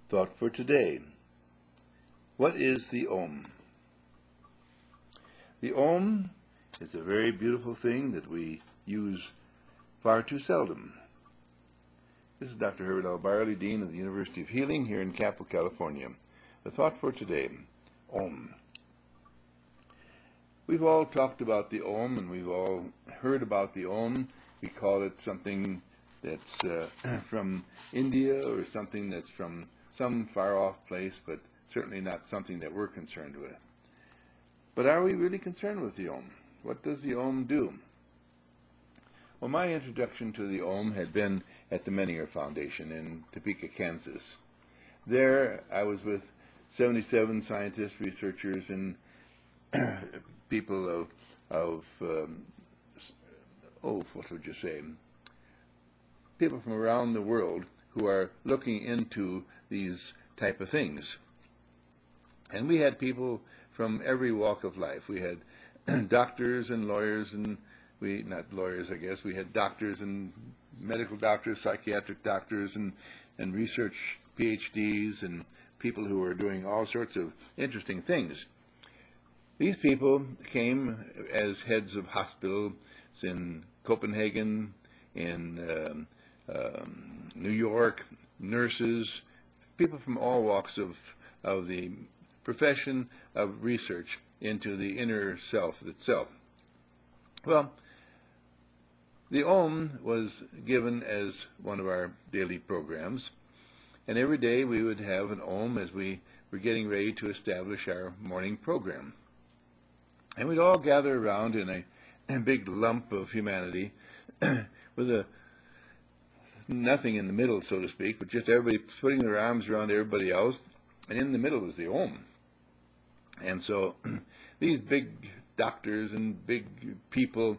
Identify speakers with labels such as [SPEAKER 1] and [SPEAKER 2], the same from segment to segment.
[SPEAKER 1] Thought for today. What is the Om? The Om is a very beautiful thing that we use far too seldom. This is Dr. Herbert L. Barley, Dean of the University of Healing here in Capel, California. The thought for today, Om. We've all talked about the Om and we've all heard about the Om. We call it something that's from India or something that's from some far-off place, but certainly not something that we're concerned with. But are we really concerned with the Om? What does the Om do? Well, my introduction to the Om had been at the Menninger Foundation in Topeka, Kansas. There I was with 77 scientists, researchers, and people what would you say? People from around the world who are looking into these type of things. And we had people from every walk of life. We had doctors and lawyers, and not lawyers, I guess. We had doctors and medical doctors, psychiatric doctors, and research PhDs, and people who were doing all sorts of interesting things. These people came as heads of hospitals in Copenhagen, in New York, nurses, people from all walks of the profession of research into the inner self itself. Well, the Om was given as one of our daily programs, and every day we would have an Om as we were getting ready to establish our morning program. And we'd all gather around in a big lump of humanity with nothing in the middle, so to speak, but just everybody putting their arms around everybody else, and in the middle was the Om. And so these big doctors and big people,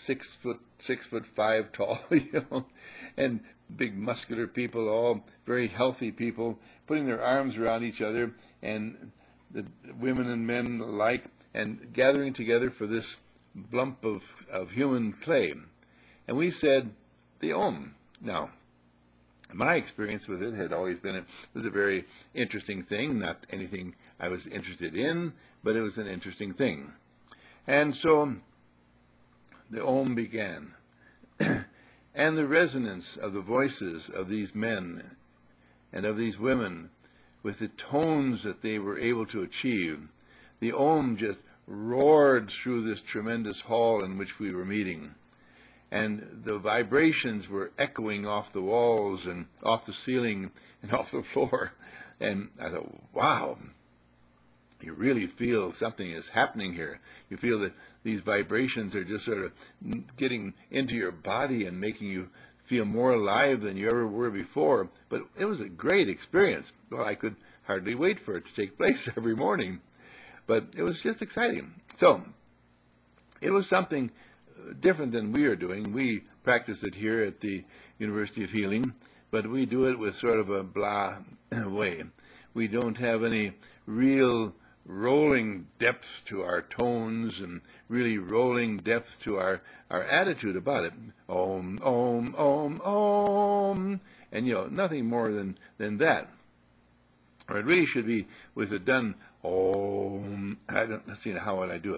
[SPEAKER 1] 6'5" tall, and big muscular people, all very healthy people, putting their arms around each other, and the women and men alike, and gathering together for this lump of human clay. And we said the Om. Now, my experience with it had always been it was a very interesting thing, not anything I was interested in, but it was an interesting thing. And so the Om began. And the resonance of the voices of these men and of these women with the tones that they were able to achieve, the Om just roared through this tremendous hall in which we were meeting. And the vibrations were echoing off the walls and off the ceiling and off the floor. And I thought, wow, you really feel something is happening here. You feel that these vibrations are just sort of getting into your body and making you feel more alive than you ever were before. But it was a great experience. Well, I could hardly wait for it to take place every morning. But it was just exciting. So it was something different than we are doing. We practice it here at the University of Healing, but we do it with sort of a blah way. We don't have any real rolling depth to our tones and really rolling depth to our attitude about it. Om, Om, Om, Om. And, nothing more than that. Or it really should be with it done, Om. Let's see, how would I do it?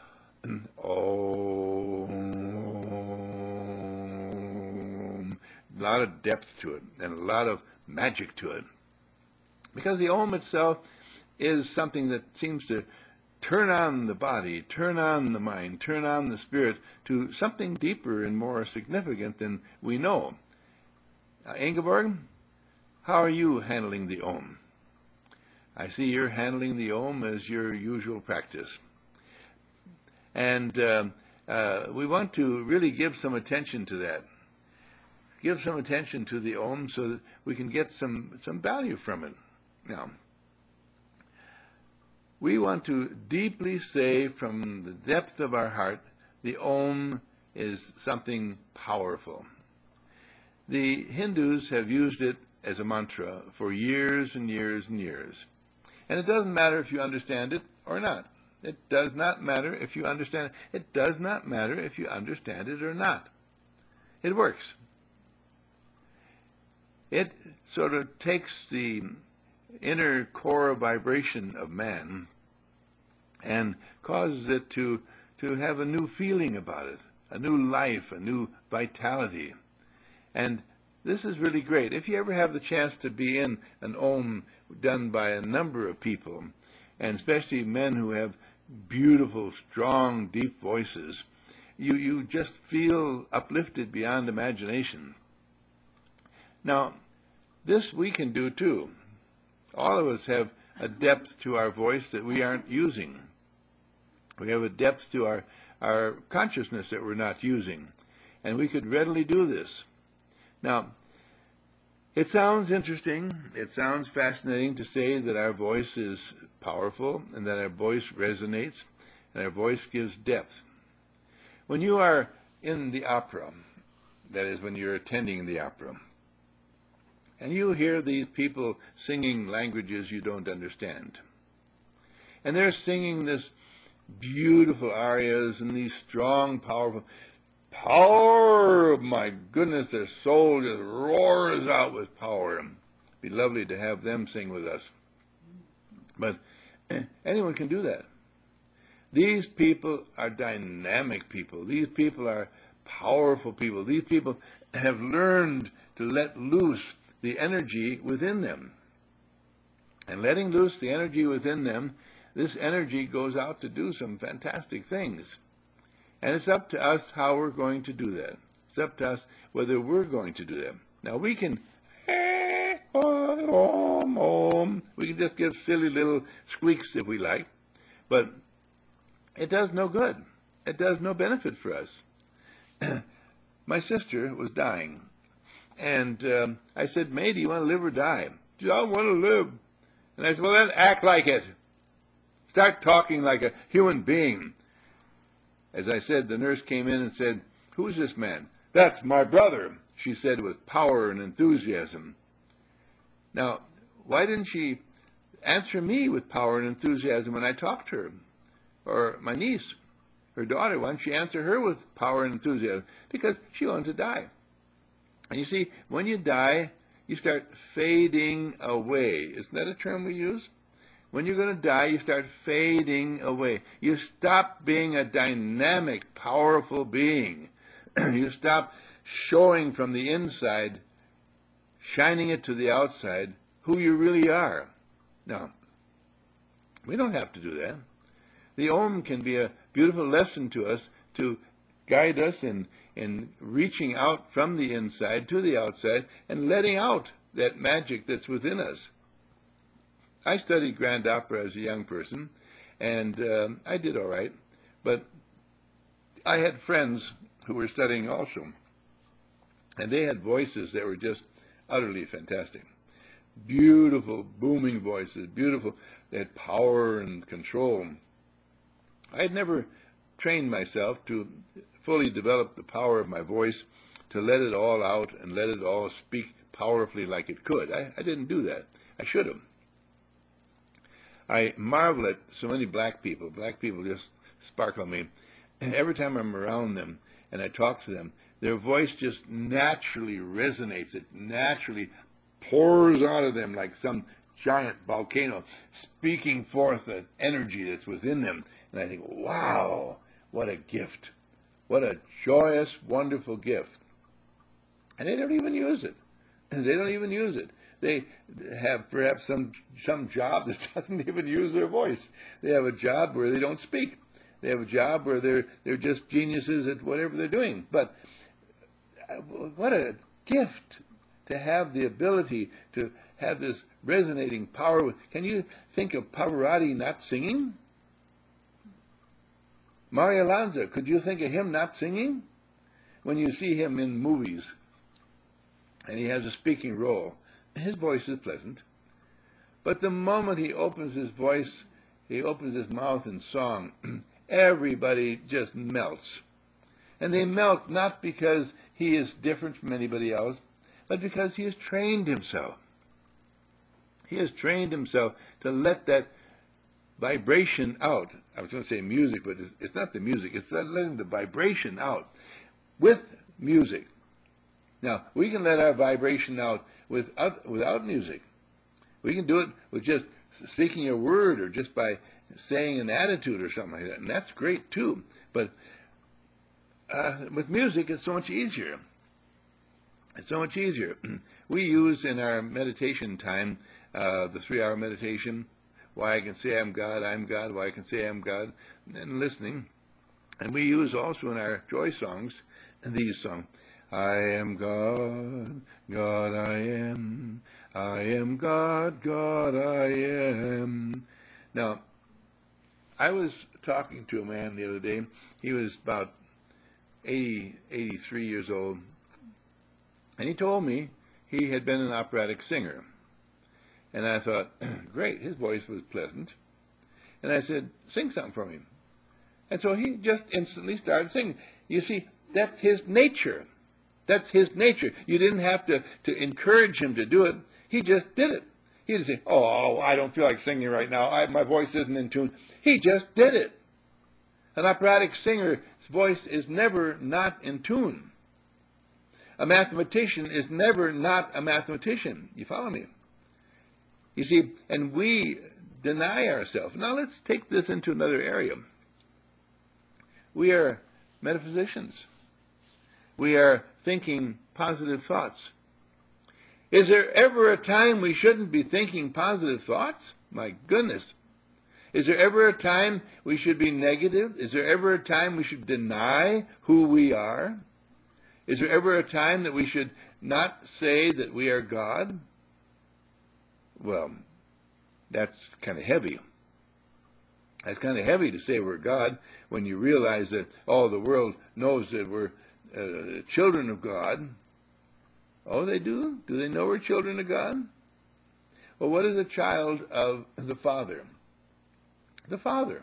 [SPEAKER 1] Om. A lot of depth to it and a lot of magic to it. Because the Om itself is something that seems to turn on the body, turn on the mind, turn on the spirit to something deeper and more significant than we know. Ingeborg, how are you handling the Om? I see you're handling the Om as your usual practice. And we want to really give some attention to that. Give some attention to the Om so that we can get some value from it. Now, we want to deeply say from the depth of our heart, the Om is something powerful. The Hindus have used it as a mantra for years and years and years. And it doesn't matter if you understand it or not. It does not matter if you understand it. It does not matter if you understand it or not. It works. It sort of takes the inner core vibration of man and causes it to have a new feeling about it, a new life, a new vitality. And this is really great. If you ever have the chance to be in an Om done by a number of people, and especially men who have beautiful, strong, deep voices, you just feel uplifted beyond imagination. Now, this we can do too. All of us have a depth to our voice that we aren't using. We have a depth to our consciousness that we're not using. And we could readily do this. Now, it sounds interesting, it sounds fascinating to say that our voice is powerful and that our voice resonates and our voice gives depth. When you are in the opera, that is when you're attending the opera, and you hear these people singing languages you don't understand, and they're singing this beautiful arias and these strong, powerful, power, my goodness, their soul just roars out with power. It'd be lovely to have them sing with us. But anyone can do that. These people are dynamic people. These people are powerful people. These people have learned to let loose the energy within them. And letting loose the energy within them, this energy goes out to do some fantastic things. And it's up to us how we're going to do that. It's up to us whether we're going to do that. Now we can we can just give silly little squeaks if we like, but it does no good. It does no benefit for us. My sister was dying, and I said, May, do you want to live or die? She said, I want to live. And I said, well, then act like it. Start talking like a human being. As I said, the nurse came in and said, who is this man? That's my brother, she said with power and enthusiasm. Now, why didn't she answer me with power and enthusiasm when I talked to her? Or my niece, her daughter, why didn't she answer her with power and enthusiasm? Because she wanted to die. And you see, when you die, you start fading away. Isn't that a term we use? When you're going to die, you start fading away. You stop being a dynamic, powerful being. You stop showing from the inside, shining it to the outside, who you really are. Now, we don't have to do that. The Om can be a beautiful lesson to us to guide us in reaching out from the inside to the outside and letting out that magic that's within us. I studied grand opera as a young person, and I did all right, but I had friends who were studying also, and they had voices that were just utterly fantastic. Beautiful, booming voices, beautiful, they had power and control. I had never trained myself to fully develop the power of my voice, to let it all out and let it all speak powerfully like it could. I didn't do that. I should have. I marvel at so many black people. Black people just sparkle me. And every time I'm around them and I talk to them, their voice just naturally resonates. It naturally pours out of them like some giant volcano, speaking forth an energy that's within them. And I think, wow, what a gift. What a joyous, wonderful gift. And they don't even use it. They don't even use it. They have perhaps some job that doesn't even use their voice. They have a job where they don't speak. They have a job where they're just geniuses at whatever they're doing. But what a gift to have the ability to have this resonating power. Can you think of Pavarotti not singing? Mario Lanza, could you think of him not singing? When you see him in movies and he has a speaking role, his voice is pleasant. But the moment he opens his voice, he opens his mouth in song, everybody just melts. And they melt not because he is different from anybody else, but because he has trained himself. He has trained himself to let that vibration out. I was going to say music, but it's not the music. It's letting the vibration out with music. Now, we can let our vibration out without music. We can do it with just speaking a word or just by saying an attitude or something like that, and that's great too. But with music, it's so much easier. It's so much easier. We use in our meditation time, the 3-hour meditation, why I can say I'm God, why I can say I'm God, and listening. And we use also in our joy songs these songs. I am God, God I am God, God I am. Now, I was talking to a man the other day. He was about 83 years old. And he told me he had been an operatic singer. And I thought, great, his voice was pleasant. And I said, sing something for me. And so he just instantly started singing. You see, that's his nature. That's his nature. You didn't have to encourage him to do it. He just did it. He didn't say, oh, I don't feel like singing right now. My voice isn't in tune. He just did it. An operatic singer's voice is never not in tune. A mathematician is never not a mathematician. You follow me? You see, and we deny ourselves. Now let's take this into another area. We are metaphysicians. We are thinking positive thoughts. Is there ever a time we shouldn't be thinking positive thoughts? My goodness. Is there ever a time we should be negative? Is there ever a time we should deny who we are? Is there ever a time that we should not say that we are God? Well, that's kind of heavy. That's kind of heavy to say we're God when you realize that all the world knows that we're children of God. Oh, they do? Do they know we're children of God? Well, what is a child of the Father? The Father.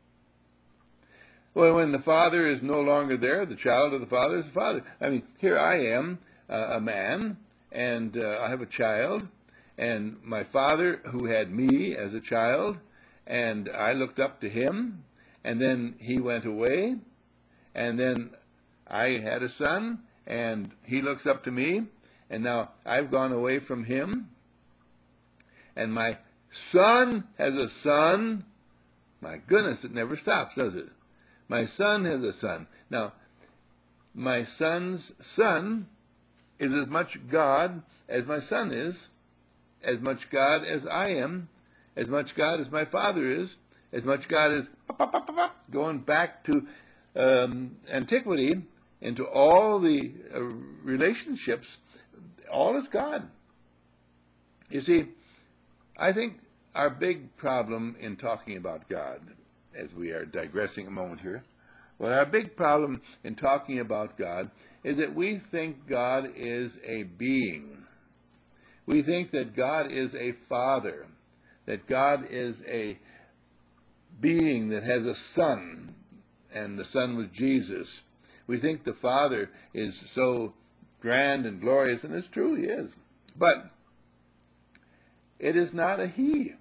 [SPEAKER 1] Well, when the Father is no longer there, the child of the Father is the Father. I mean, here I am, a man, and I have a child, and my father who had me as a child, and I looked up to him, and then he went away, and then I had a son, and he looks up to me, and now I've gone away from him, and my son has a son. My goodness, it never stops, does it? My son has a son. Now, my son's son is as much God as my son is, as much God as I am, as much God as my father is, as much God as going back to antiquity, into all the relationships, all is God. You see, I think our big problem in talking about God, as we are digressing a moment here, well, our big problem in talking about God is that we think God is a being. We think that God is a father, that God is a being that has a son, and the son was Jesus. We think the Father is so grand and glorious, and it's true, he is. But it is not a he.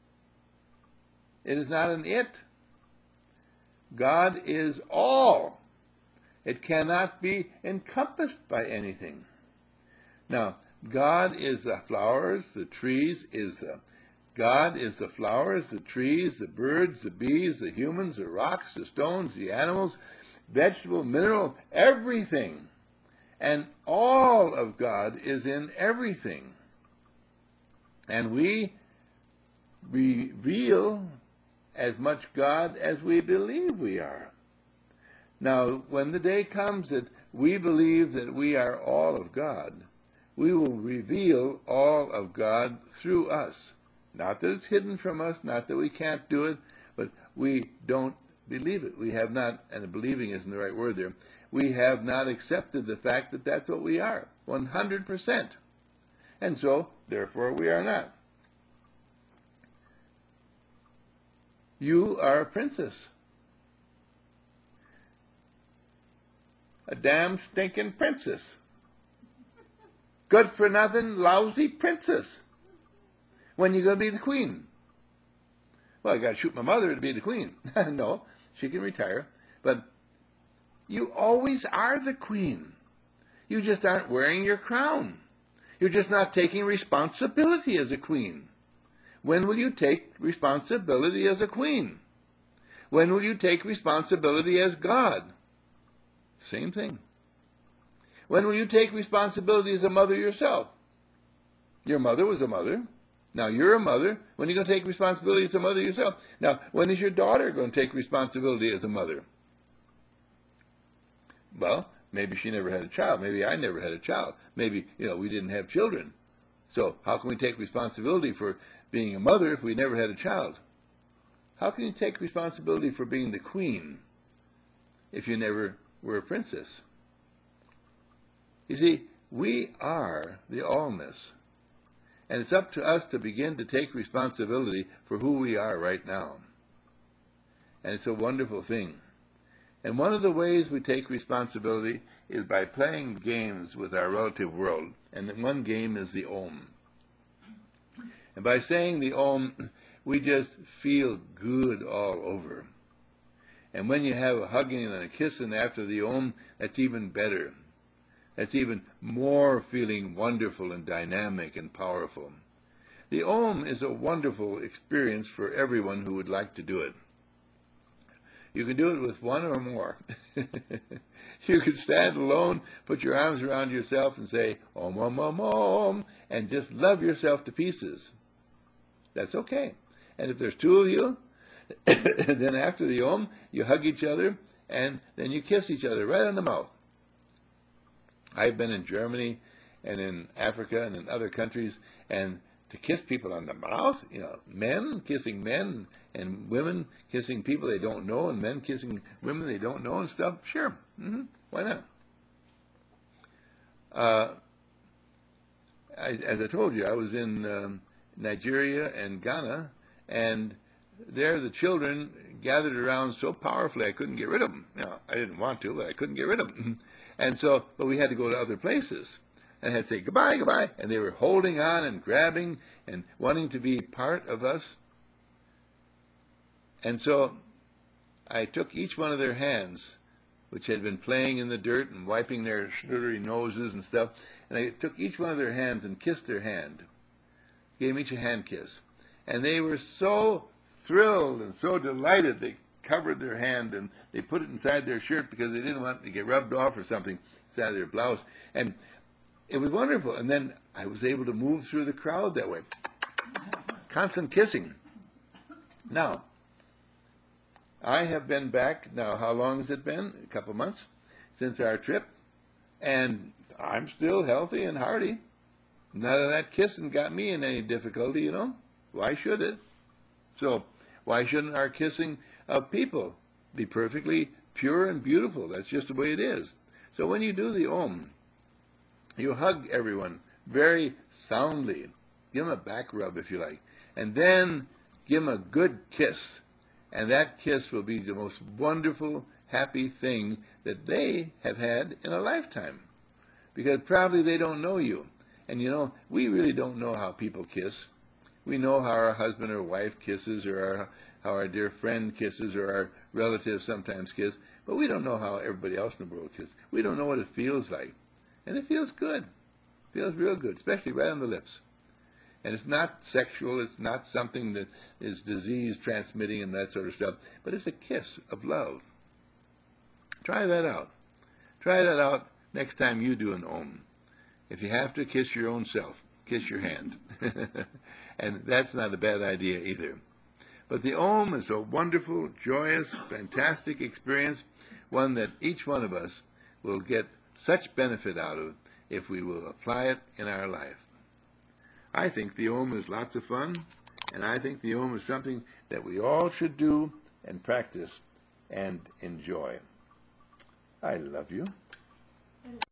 [SPEAKER 1] It is not an it. God is all. It cannot be encompassed by anything. Now, God is the flowers, the trees, God is the flowers, the trees, the birds, the bees, the humans, the rocks, the stones, the animals, vegetable, mineral, everything. And all of God is in everything. And we reveal as much God as we believe we are. Now, when the day comes that we believe that we are all of God, we will reveal all of God through us. Not that it's hidden from us, not that we can't do it, but we don't believe it. We have not, and believing isn't the right word there, we have not accepted the fact that that's what we are, 100%. And so, therefore, we are not. You are a princess. A damn stinking princess. Good for nothing, lousy princess. When you going to be the queen? Well, I got to shoot my mother to be the queen. No, she can retire. But you always are the queen. You just aren't wearing your crown. You're just not taking responsibility as a queen. When will you take responsibility as a queen? When will you take responsibility as God? Same thing. When will you take responsibility as a mother yourself? Your mother was a mother. Now you're a mother. When are you going to take responsibility as a mother yourself? Now, when is your daughter going to take responsibility as a mother? Well, maybe she never had a child. Maybe I never had a child. Maybe, we didn't have children. So how can we take responsibility for being a mother if we never had a child? How can you take responsibility for being the queen if you never were a princess? You see, we are the allness. And it's up to us to begin to take responsibility for who we are right now. And it's a wonderful thing. And one of the ways we take responsibility is by playing games with our relative world. And one game is the Om. And by saying the Om, we just feel good all over. And when you have a hugging and a kissing after the Om, that's even better. That's even more feeling wonderful and dynamic and powerful. The Om is a wonderful experience for everyone who would like to do it. You can do it with one or more. You can stand alone, put your arms around yourself and say, Om, Om, Om, Om, and just love yourself to pieces. That's okay. And if there's two of you, then after the Om, you hug each other, and then you kiss each other right on the mouth. I've been in Germany and in Africa and in other countries, and to kiss people on the mouth, men kissing men and women kissing people they don't know and men kissing women they don't know and stuff, sure, why not? As I told you, I was in Nigeria and Ghana, and there the children gathered around so powerfully I couldn't get rid of them. I didn't want to, but I couldn't get rid of them. And so, but we had to go to other places. And I had to say, goodbye, goodbye. And they were holding on and grabbing and wanting to be part of us. And so I took each one of their hands, which had been playing in the dirt and wiping their schnurry noses and stuff, and I took each one of their hands and kissed their hand. Gave them each a hand kiss. And they were so thrilled and so delighted. They covered their hand and they put it inside their shirt because they didn't want it to get rubbed off or something inside their blouse. And it was wonderful. And then I was able to move through the crowd that way. Constant kissing. Now, I have been back, now how long has it been? A couple months since our trip. And I'm still healthy and hearty. None of that kissing got me in any difficulty, Why should it? So, why shouldn't our kissing of people be perfectly pure and beautiful? That's just the way it is. So when you do the Om, you hug everyone very soundly. Give them a back rub if you like. And then give them a good kiss. And that kiss will be the most wonderful, happy thing that they have had in a lifetime. Because probably they don't know you. And we really don't know how people kiss. We know how our husband or wife kisses, or how our dear friend kisses, or our relatives sometimes kiss. But we don't know how everybody else in the world kisses. We don't know what it feels like. And it feels good. It feels real good, especially right on the lips. And it's not sexual. It's not something that is disease transmitting and that sort of stuff. But it's a kiss of love. Try that out. Try that out next time you do an Om. If you have to kiss your own self, kiss your hand. And that's not a bad idea either. But the Om is a wonderful, joyous, fantastic experience, one that each one of us will get such benefit out of if we will apply it in our life. I think the Om is lots of fun, and I think the Om is something that we all should do and practice and enjoy. I love you.